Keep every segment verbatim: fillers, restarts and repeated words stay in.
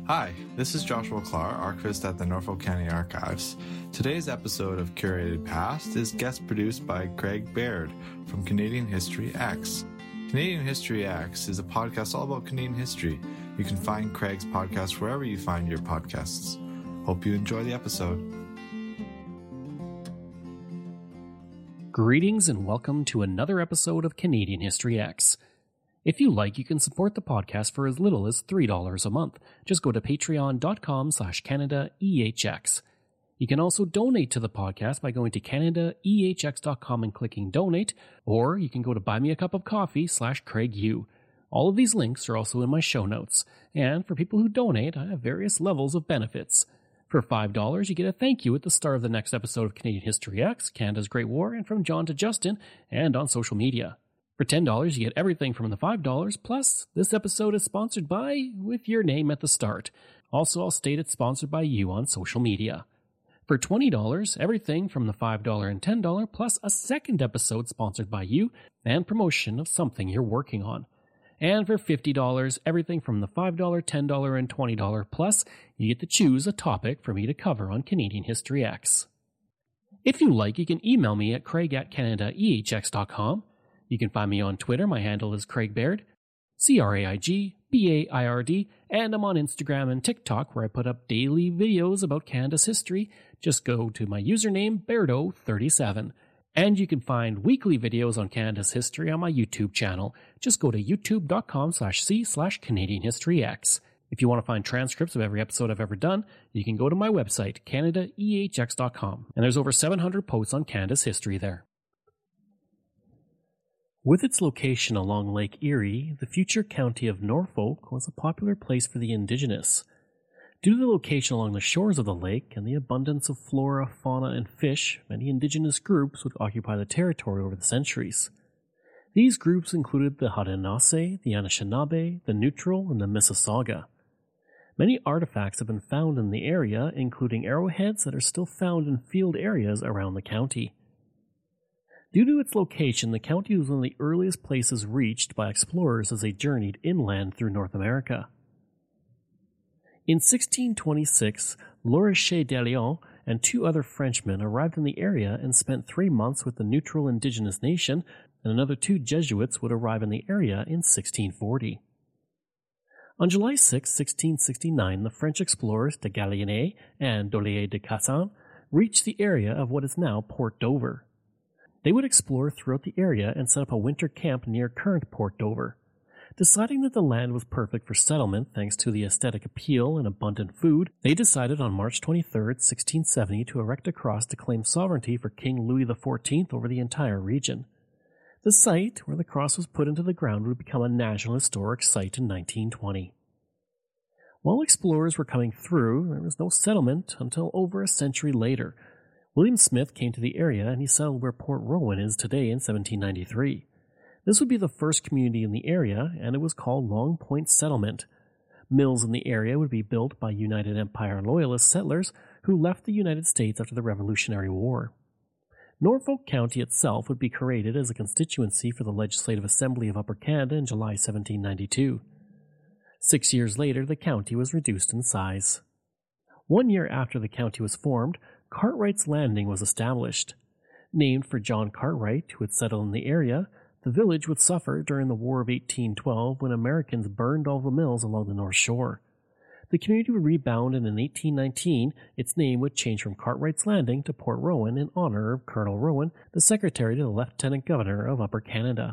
Hi, this is Joshua Clark, archivist at the Norfolk County Archives. Today's episode of Curated Past is guest produced by Craig Baird from Canadian History X. Canadian History X is a podcast all about Canadian history. You can find Craig's podcast wherever you find your podcasts. Hope you enjoy the episode. Greetings and welcome to another episode of Canadian History X. If you like, you can support the podcast for as little as three dollars a month. Just go to patreon.com slash CanadaEHX. You can also donate to the podcast by going to Canada E H X dot com and clicking donate, or you can go to buymeacupofcoffee slash CraigU. All of these links are also in my show notes. And for people who donate, I have various levels of benefits. For five dollars, you get a thank you at the start of the next episode of Canadian History X, Canada's Great War, and from John to Justin, and on social media. For ten dollars, you get everything from the five dollars, plus this episode is sponsored by, with your name at the start. Also, I'll state it's sponsored by you on social media. For twenty dollars, everything from the five dollars and ten dollars, plus a second episode sponsored by you, and promotion of something you're working on. And for fifty dollars, everything from the five dollars, ten dollars, and twenty dollars, plus you get to choose a topic for me to cover on Canadian History X. If you like, you can email me at craig at canada e h x dot com. You can find me on Twitter. My handle is Craig Baird, C R A I G B A I R D, and I'm on Instagram and TikTok where I put up daily videos about Canada's history. Just go to my username, Bairdo thirty-seven. And you can find weekly videos on Canada's history on my YouTube channel. Just go to youtube.com slash c slash Canadian History X. If you want to find transcripts of every episode I've ever done, you can go to my website, Canada E H X dot com. And there's over seven hundred posts on Canada's history there. With its location along Lake Erie, the future county of Norfolk was a popular place for the indigenous. Due to the location along the shores of the lake and the abundance of flora, fauna, and fish, many indigenous groups would occupy the territory over the centuries. These groups included the Haudenosaunee, the Anishinaabe, the Neutral, and the Mississauga. Many artifacts have been found in the area, including arrowheads that are still found in field areas around the county. Due to its location, the county was one of the earliest places reached by explorers as they journeyed inland through North America. In sixteen twenty-six, Lorichet d'Alliance and two other Frenchmen arrived in the area and spent three months with the Neutral indigenous nation, and another two Jesuits would arrive in the area in sixteen forty. On July sixth, sixteen sixty-nine, the French explorers de Gallienne and Dollier de Casson reached the area of what is now Port Dover. They would explore throughout the area and set up a winter camp near current Port Dover. Deciding that the land was perfect for settlement thanks to the aesthetic appeal and abundant food, they decided on March twenty-third, sixteen seventy to erect a cross to claim sovereignty for King Louis the fourteenth over the entire region. The site where the cross was put into the ground would become a National Historic Site in nineteen twenty. While explorers were coming through, there was no settlement until over a century later. William Smith came to the area and he settled where Port Rowan is today in seventeen ninety-three. This would be the first community in the area, and it was called Long Point Settlement. Mills in the area would be built by United Empire Loyalist settlers who left the United States after the Revolutionary War. Norfolk County itself would be created as a constituency for the Legislative Assembly of Upper Canada in July seventeen ninety-two. Six years later, the county was reduced in size. One year after the county was formed, Cartwright's Landing was established. Named for John Cartwright, who had settled in the area, the village would suffer during the War of eighteen twelve when Americans burned all the mills along the North Shore. The community would rebound, and in eighteen nineteen, its name would change from Cartwright's Landing to Port Rowan in honor of Colonel Rowan, the secretary to the Lieutenant Governor of Upper Canada.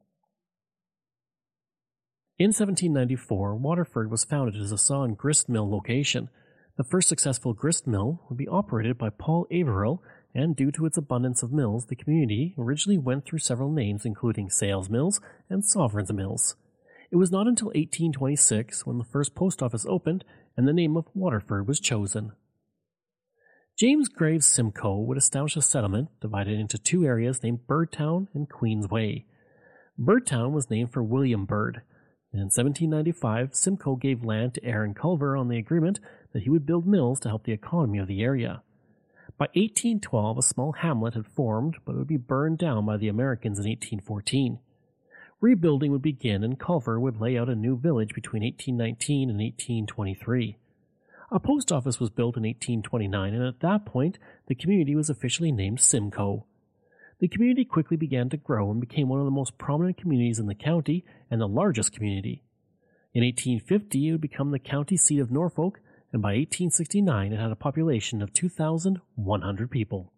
In seventeen ninety-four, Waterford was founded as a saw and grist mill location. The first successful grist mill would be operated by Paul Averill, and due to its abundance of mills, the community originally went through several names including Sales Mills and Sovereign's Mills. It was not until eighteen twenty-six when the first post office opened and the name of Waterford was chosen. James Graves Simcoe would establish a settlement divided into two areas named Birdtown and Queensway. Birdtown was named for William Byrd. In seventeen ninety-five, Simcoe gave land to Aaron Culver on the agreement that he would build mills to help the economy of the area. By eighteen twelve, a small hamlet had formed, but it would be burned down by the Americans in eighteen fourteen. Rebuilding would begin and Culver would lay out a new village between eighteen nineteen and eighteen twenty-three. A post office was built in eighteen twenty-nine, and at that point, the community was officially named Simcoe. The community quickly began to grow and became one of the most prominent communities in the county and the largest community. In eighteen fifty, it would become the county seat of Norfolk, and by eighteen sixty-nine, it had a population of two thousand one hundred people.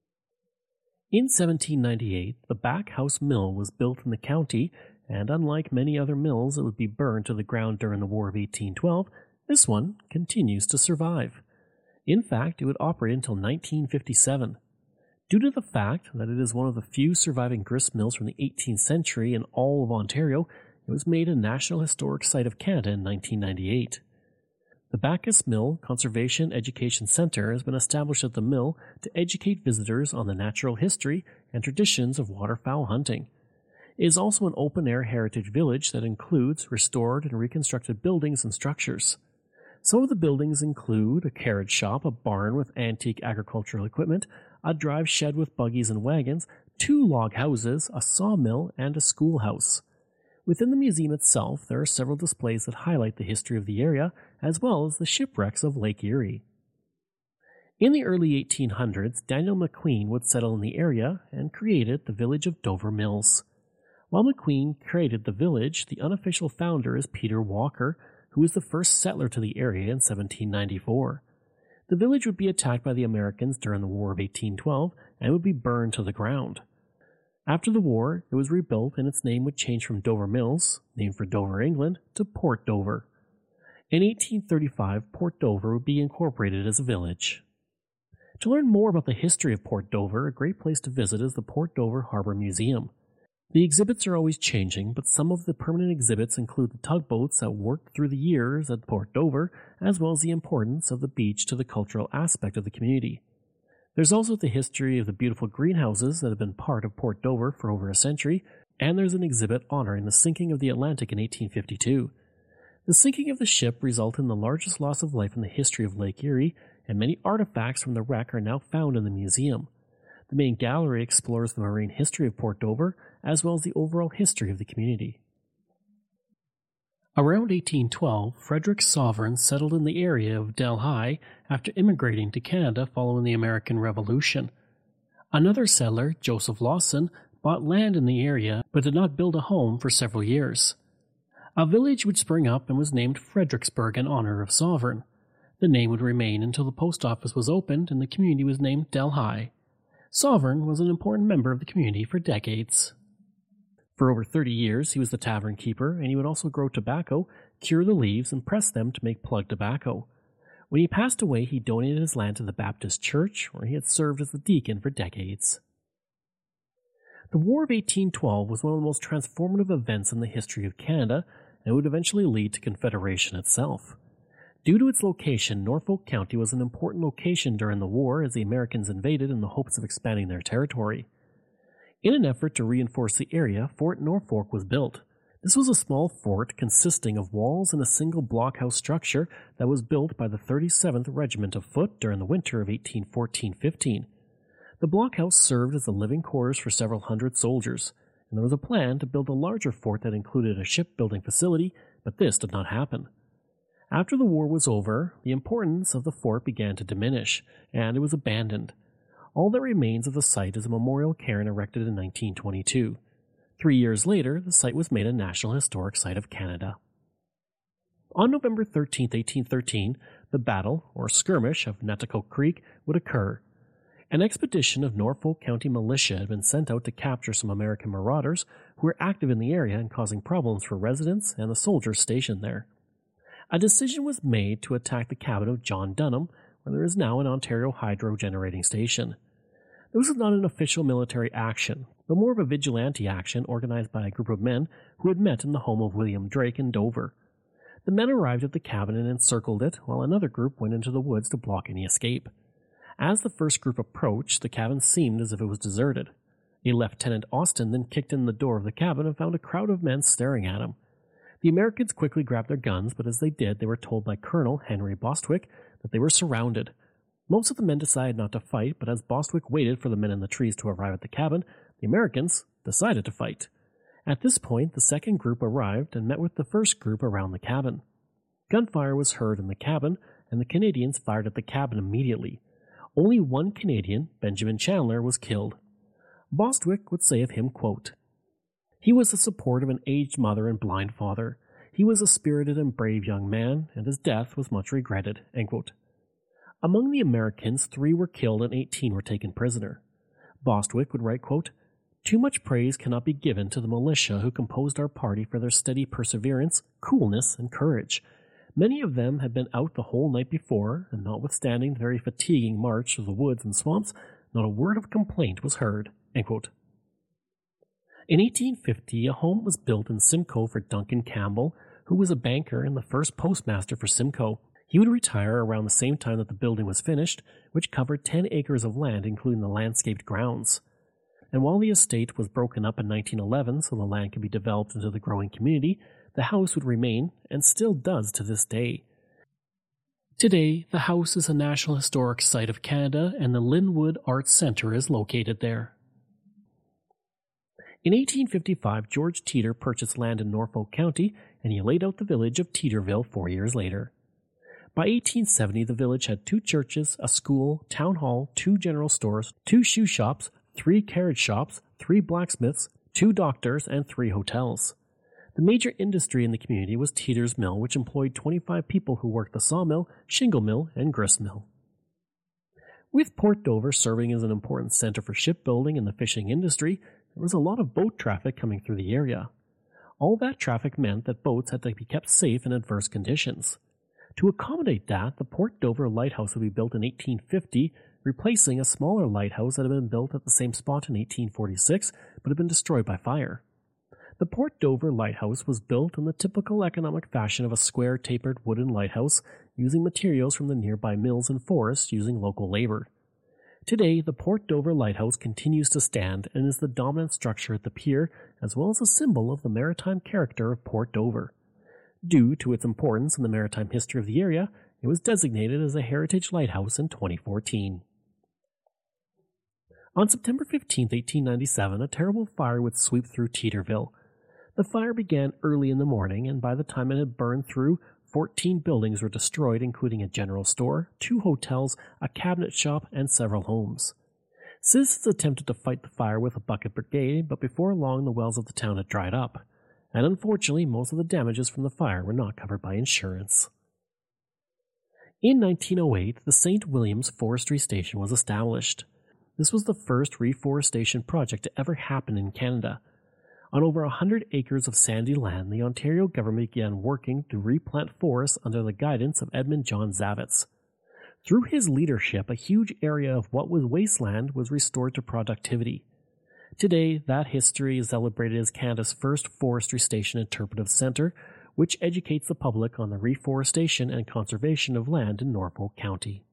In seventeen ninety-eight, the Back House Mill was built in the county, and unlike many other mills that would be burned to the ground during the War of eighteen twelve, this one continues to survive. In fact, it would operate until nineteen fifty-seven. Due to the fact that it is one of the few surviving grist mills from the eighteenth century in all of Ontario, it was made a National Historic Site of Canada in nineteen ninety-eight. The Bacchus Mill Conservation Education Centre has been established at the mill to educate visitors on the natural history and traditions of waterfowl hunting. It is also an open-air heritage village that includes restored and reconstructed buildings and structures. Some of the buildings include a carriage shop, a barn with antique agricultural equipment, a drive shed with buggies and wagons, two log houses, a sawmill, and a schoolhouse. Within the museum itself, there are several displays that highlight the history of the area, as well as the shipwrecks of Lake Erie. In the early eighteen hundreds, Daniel McQueen would settle in the area and created the village of Dover Mills. While McQueen created the village, the unofficial founder is Peter Walker, who was the first settler to the area in seventeen ninety-four. The village would be attacked by the Americans during the War of eighteen twelve and would be burned to the ground. After the war, it was rebuilt and its name would change from Dover Mills, named for Dover, England, to Port Dover. In eighteen thirty-five, Port Dover would be incorporated as a village. To learn more about the history of Port Dover, a great place to visit is the Port Dover Harbor Museum. The exhibits are always changing, but some of the permanent exhibits include the tugboats that worked through the years at Port Dover, as well as the importance of the beach to the cultural aspect of the community. There's also the history of the beautiful greenhouses that have been part of Port Dover for over a century, and there's an exhibit honoring the sinking of the Atlantic in eighteen fifty-two. The sinking of the ship resulted in the largest loss of life in the history of Lake Erie, and many artifacts from the wreck are now found in the museum. The main gallery explores the marine history of Port Dover, as well as the overall history of the community. Around eighteen twelve, Frederick Sovereign settled in the area of Delhi after immigrating to Canada following the American Revolution. Another settler, Joseph Lawson, bought land in the area but did not build a home for several years. A village would spring up and was named Fredericksburg in honor of Sovereign. The name would remain until the post office was opened and the community was named Delhi. Sovereign was an important member of the community for decades. For over thirty years, he was the tavern keeper, and he would also grow tobacco, cure the leaves, and press them to make plug tobacco. When he passed away, he donated his land to the Baptist Church, where he had served as the deacon for decades. The War of eighteen twelve was one of the most transformative events in the history of Canada, and would eventually lead to Confederation itself. Due to its location, Norfolk County was an important location during the war as the Americans invaded in the hopes of expanding their territory. In an effort to reinforce the area, Fort Norfolk was built. This was a small fort consisting of walls and a single blockhouse structure that was built by the thirty-seventh Regiment of Foot during the winter of eighteen fourteen fifteen. The blockhouse served as the living quarters for several hundred soldiers, and there was a plan to build a larger fort that included a shipbuilding facility, but this did not happen. After the war was over, the importance of the fort began to diminish, and it was abandoned. All that remains of the site is a memorial cairn erected in nineteen twenty-two. Three years later, the site was made a National Historic Site of Canada. On November thirteenth, eighteen thirteen, the Battle, or Skirmish, of Nattico Creek would occur. An expedition of Norfolk County militia had been sent out to capture some American marauders who were active in the area and causing problems for residents and the soldiers stationed there. A decision was made to attack the cabin of John Dunham, where there is now an Ontario hydro generating station. This was not an official military action, but more of a vigilante action organized by a group of men who had met in the home of William Drake in Dover. The men arrived at the cabin and encircled it, while another group went into the woods to block any escape. As the first group approached, the cabin seemed as if it was deserted. A Lieutenant Austin then kicked in the door of the cabin and found a crowd of men staring at him. The Americans quickly grabbed their guns, but as they did, they were told by Colonel Henry Bostwick that they were surrounded. Most of the men decided not to fight, but as Bostwick waited for the men in the trees to arrive at the cabin, the Americans decided to fight. At this point, the second group arrived and met with the first group around the cabin. Gunfire was heard in the cabin, and the Canadians fired at the cabin immediately. Only one Canadian, Benjamin Chandler, was killed. Bostwick would say of him, quote, "He was the support of an aged mother and blind father. He was a spirited and brave young man, and his death was much regretted." End quote. Among the Americans, three were killed and eighteen were taken prisoner. Bostwick would write, quote, "Too much praise cannot be given to the militia who composed our party for their steady perseverance, coolness, and courage. Many of them had been out the whole night before, and notwithstanding the very fatiguing march through the woods and swamps, not a word of complaint was heard." End quote. In eighteen fifty, a home was built in Simcoe for Duncan Campbell, who was a banker and the first postmaster for Simcoe. He would retire around the same time that the building was finished, which covered ten acres of land, including the landscaped grounds. And while the estate was broken up in nineteen eleven so the land could be developed into the growing community, the house would remain, and still does to this day. Today, the house is a National Historic Site of Canada, and the Linwood Arts Centre is located there. In eighteen fifty-five, George Teeter purchased land in Norfolk County, and he laid out the village of Teeterville four years later. By eighteen seventy, the village had two churches, a school, town hall, two general stores, two shoe shops, three carriage shops, three blacksmiths, two doctors, and three hotels. The major industry in the community was Teeter's Mill, which employed twenty-five people who worked the sawmill, shingle mill, and grist mill. With Port Dover serving as an important center for shipbuilding and the fishing industry, there was a lot of boat traffic coming through the area. All that traffic meant that boats had to be kept safe in adverse conditions. To accommodate that, the Port Dover Lighthouse would be built in eighteen fifty, replacing a smaller lighthouse that had been built at the same spot in eighteen forty-six but had been destroyed by fire. The Port Dover Lighthouse was built in the typical economic fashion of a square tapered wooden lighthouse, using materials from the nearby mills and forests using local labor. Today, the Port Dover Lighthouse continues to stand and is the dominant structure at the pier, as well as a symbol of the maritime character of Port Dover. Due to its importance in the maritime history of the area, it was designated as a Heritage Lighthouse in twenty fourteen. On September fifteenth, eighteen ninety-seven, a terrible fire would sweep through Teeterville. The fire began early in the morning, and by the time it had burned through, fourteen buildings were destroyed, including a general store, two hotels, a cabinet shop, and several homes. Citizens attempted to fight the fire with a bucket brigade, but before long the wells of the town had dried up, and unfortunately most of the damages from the fire were not covered by insurance. In nineteen oh eight, the Saint Williams Forestry Station was established. This was the first reforestation project to ever happen in Canada. On over one hundred acres of sandy land, the Ontario government began working to replant forests under the guidance of Edmund John Zavitz. Through his leadership, a huge area of what was wasteland was restored to productivity. Today, that history is celebrated as Canada's first forestry station interpretive centre, which educates the public on the reforestation and conservation of land in Norfolk County.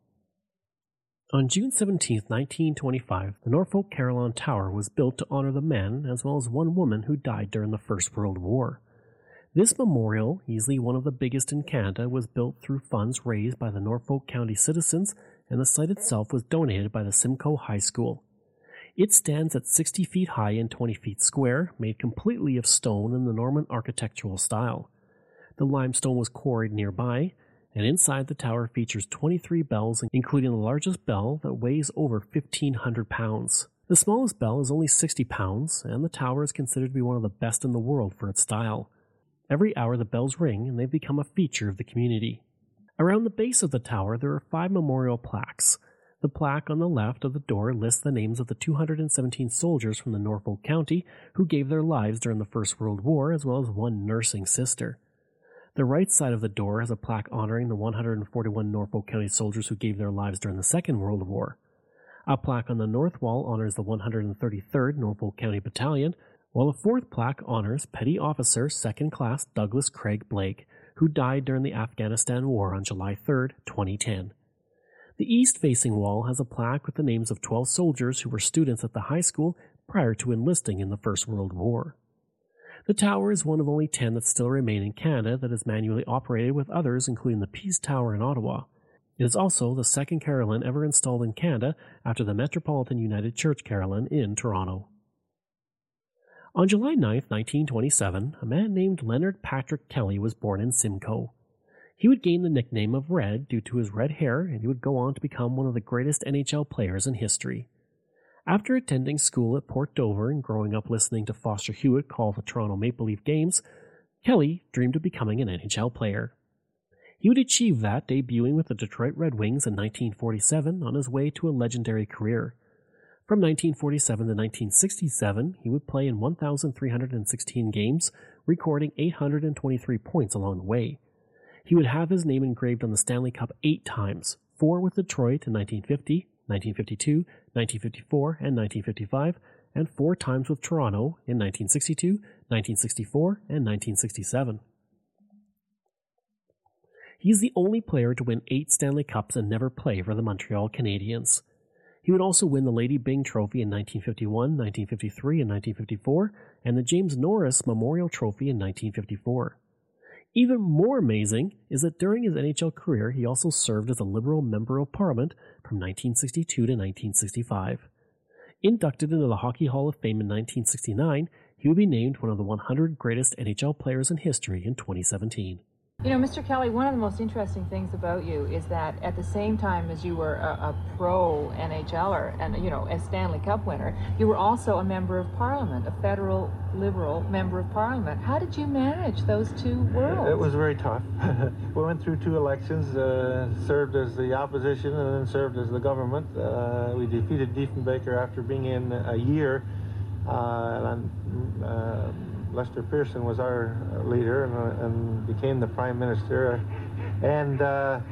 On June seventeenth, nineteen twenty-five, the Norfolk Carillon Tower was built to honor the men as well as one woman who died during the First World War. This memorial, easily one of the biggest in Canada, was built through funds raised by the Norfolk County citizens, and the site itself was donated by the Simcoe High School. It stands at sixty feet high and twenty feet square, made completely of stone in the Norman architectural style. The limestone was quarried nearby, and inside the tower features twenty-three bells, including the largest bell that weighs over fifteen hundred pounds. The smallest bell is only sixty pounds, and the tower is considered to be one of the best in the world for its style. Every hour the bells ring, and they've become a feature of the community. Around the base of the tower there are five memorial plaques. The plaque on the left of the door lists the names of the two hundred seventeen soldiers from the Norfolk County who gave their lives during the First World War, as well as one nursing sister. The right side of the door has a plaque honoring the one hundred forty-one Norfolk County soldiers who gave their lives during the Second World War. A plaque on the north wall honors the one hundred thirty-third Norfolk County Battalion, while a fourth plaque honors Petty Officer Second Class Douglas Craig Blake, who died during the Afghanistan War on July third, twenty ten. The east-facing wall has a plaque with the names of twelve soldiers who were students at the high school prior to enlisting in the First World War. The tower is one of only ten that still remain in Canada that is manually operated, with others including the Peace Tower in Ottawa. It is also the second carillon ever installed in Canada after the Metropolitan United Church carillon in Toronto. On July ninth, nineteen twenty-seven, a man named Leonard Patrick Kelly was born in Simcoe. He would gain the nickname of Red due to his red hair, and he would go on to become one of the greatest N H L players in history. After attending school at Port Dover and growing up listening to Foster Hewitt call the Toronto Maple Leaf games, Kelly dreamed of becoming an N H L player. He would achieve that, debuting with the Detroit Red Wings in nineteen forty-seven on his way to a legendary career. From nineteen forty-seven to nineteen sixty-seven, he would play in one thousand three hundred sixteen games, recording eight hundred twenty-three points along the way. He would have his name engraved on the Stanley Cup eight times, four with Detroit in nineteen fifty, nineteen fifty-two, nineteen fifty-four, and nineteen fifty-five, and four times with Toronto in nineteen sixty-two, nineteen sixty-four, and nineteen sixty-seven. He is the only player to win eight Stanley Cups and never play for the Montreal Canadiens. He would also win the Lady Byng Trophy in nineteen fifty-one, nineteen fifty-three, and nineteen fifty-four, and the James Norris Memorial Trophy in nineteen fifty-four. Even more amazing is that during his N H L career, he also served as a Liberal Member of Parliament from nineteen sixty-two to nineteen sixty-five. Inducted into the Hockey Hall of Fame in nineteen sixty-nine, he would be named one of the one hundred greatest N H L players in history in twenty seventeen. You know, Mister Kelly, one of the most interesting things about you is that at the same time as you were a, a pro N H L er and, you know, a Stanley Cup winner, you were also a member of Parliament, a federal Liberal member of Parliament. How did you manage those two worlds? It was very tough. We went through two elections, uh, served as the opposition and then served as the government. Uh, we defeated Diefenbaker after being in a year. Uh, and, uh, Lester Pearson was our leader and, uh, and became the prime minister. And uh,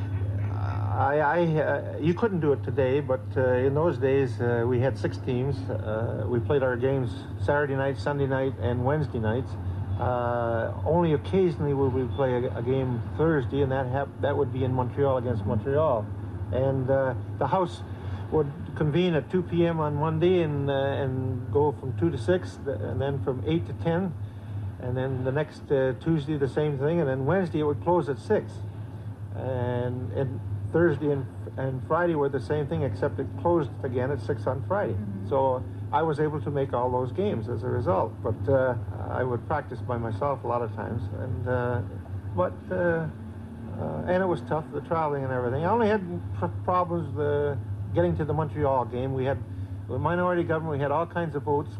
I, I uh, you couldn't do it today, but uh, in those days uh, we had six teams. Uh, we played our games Saturday night, Sunday night, and Wednesday nights. Uh, only occasionally would we play a, a game Thursday, and that hap- that would be in Montreal against Montreal. And uh, the House would convene at two p.m. on Monday and uh, and go from two to six, and then from eight to ten, and then the next uh, Tuesday the same thing, and then Wednesday it would close at six, and and Thursday and and Friday were the same thing, except it closed again at six on Friday. Mm-hmm. So I was able to make all those games as a result, but uh, I would practice by myself a lot of times, and uh, but uh, uh, and it was tough, the traveling and everything. I only had pr- problems the. Getting to the Montreal game. We had a minority government, we had all kinds of votes,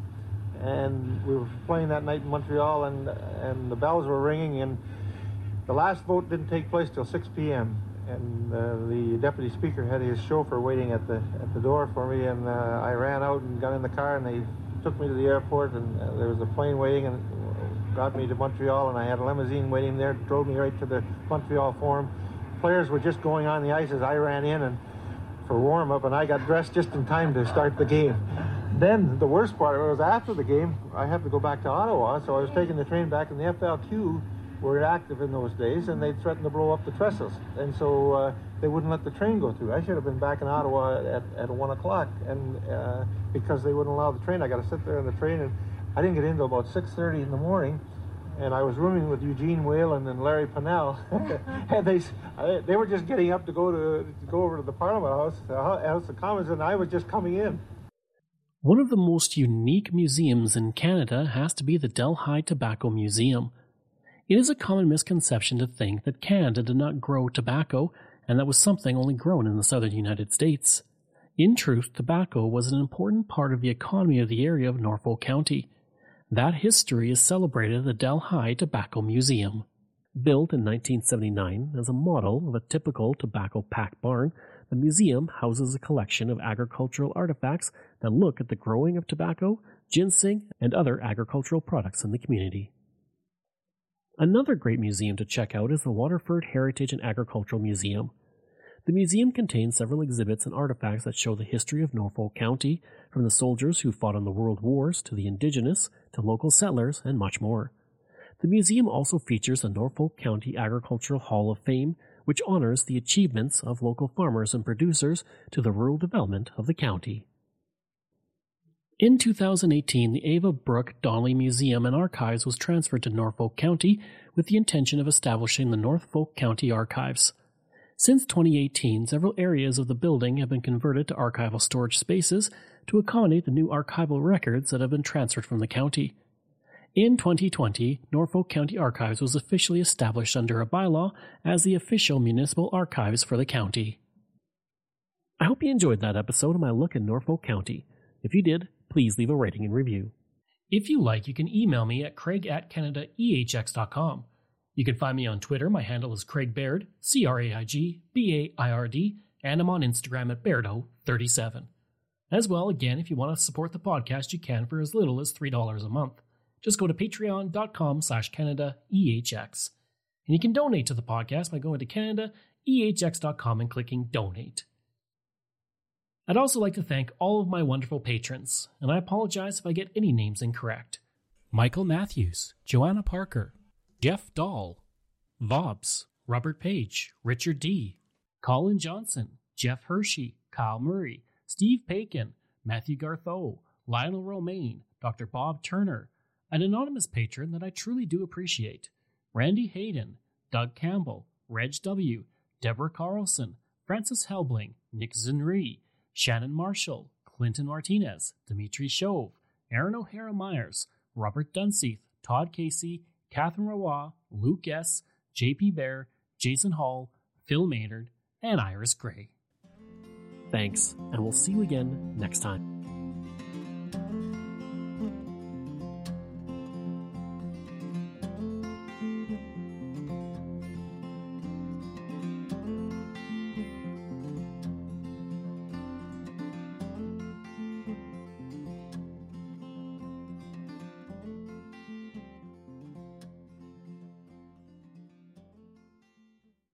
and we were playing that night in Montreal, and and the bells were ringing, and the last vote didn't take place till six p.m. and uh, the deputy speaker had his chauffeur waiting at the at the door for me, and uh, I ran out and got in the car, and they took me to the airport, and uh, there was a plane waiting and got me to Montreal, and I had a limousine waiting there, drove me right to the Montreal Forum. Players were just going on the ice as I ran in and for warm-up, and I got dressed just in time to start the game. Then the worst part was after the game, I had to go back to Ottawa, so I was taking the train back, and the F L Q were active in those days, and they threatened to blow up the trestles, and so uh, they wouldn't let the train go through. I should have been back in Ottawa at, at one o'clock, and uh, because they wouldn't allow the train, I got to sit there in the train, and I didn't get in until about six thirty in the morning. And I was rooming with Eugene Whalen and Larry Pennell, and they they were just getting up to go to, to go over to the Parliament House, the House of Commons, and I was just coming in. One of the most unique museums in Canada has to be the Delhi Tobacco Museum. It is a common misconception to think that Canada did not grow tobacco, and that was something only grown in the southern United States. In truth, tobacco was an important part of the economy of the area of Norfolk County. That history is celebrated at the Delhi Tobacco Museum. Built in nineteen seventy-nine as a model of a typical tobacco pack barn, the museum houses a collection of agricultural artifacts that look at the growing of tobacco, ginseng, and other agricultural products in the community. Another great museum to check out is the Waterford Heritage and Agricultural Museum. The museum contains several exhibits and artifacts that show the history of Norfolk County, from the soldiers who fought in the World Wars to the indigenous, to local settlers, and much more. The museum also features the Norfolk County Agricultural Hall of Fame, which honors the achievements of local farmers and producers to the rural development of the county. In two thousand eighteen, the Ava Brooke Donnelly Museum and Archives was transferred to Norfolk County with the intention of establishing the Norfolk County Archives. Since twenty eighteen, several areas of the building have been converted to archival storage spaces to accommodate the new archival records that have been transferred from the county. In twenty twenty, Norfolk County Archives was officially established under a bylaw as the official municipal archives for the county. I hope you enjoyed that episode of my look at Norfolk County. If you did, please leave a rating and review. If you like, you can email me at craig at canada e h x dot com. You can find me on Twitter. My handle is Craig Baird, C R A I G B A I R D, and I'm on Instagram at Bairdo thirty-seven. As well, again, if you want to support the podcast, you can for as little as three dollars a month. Just go to patreon.com slash Canada EHX. And you can donate to the podcast by going to canada e h x dot com and clicking donate. I'd also like to thank all of my wonderful patrons, and I apologize if I get any names incorrect. Michael Matthews, Joanna Parker, Jeff Dahl, Vobs, Robert Page, Richard D., Colin Johnson, Jeff Hershey, Kyle Murray, Steve Pakin, Matthew Gartho, Lionel Romaine, Doctor Bob Turner, an anonymous patron that I truly do appreciate, Randy Hayden, Doug Campbell, Reg W., Deborah Carlson, Francis Helbling, Nick Zinri, Shannon Marshall, Clinton Martinez, Dimitri Shove, Aaron O'Hara Myers, Robert Dunseith, Todd Casey, Catherine Rawa, Luke S., J P Bear, Jason Hall, Phil Maynard, and Iris Gray. Thanks, and we'll see you again next time.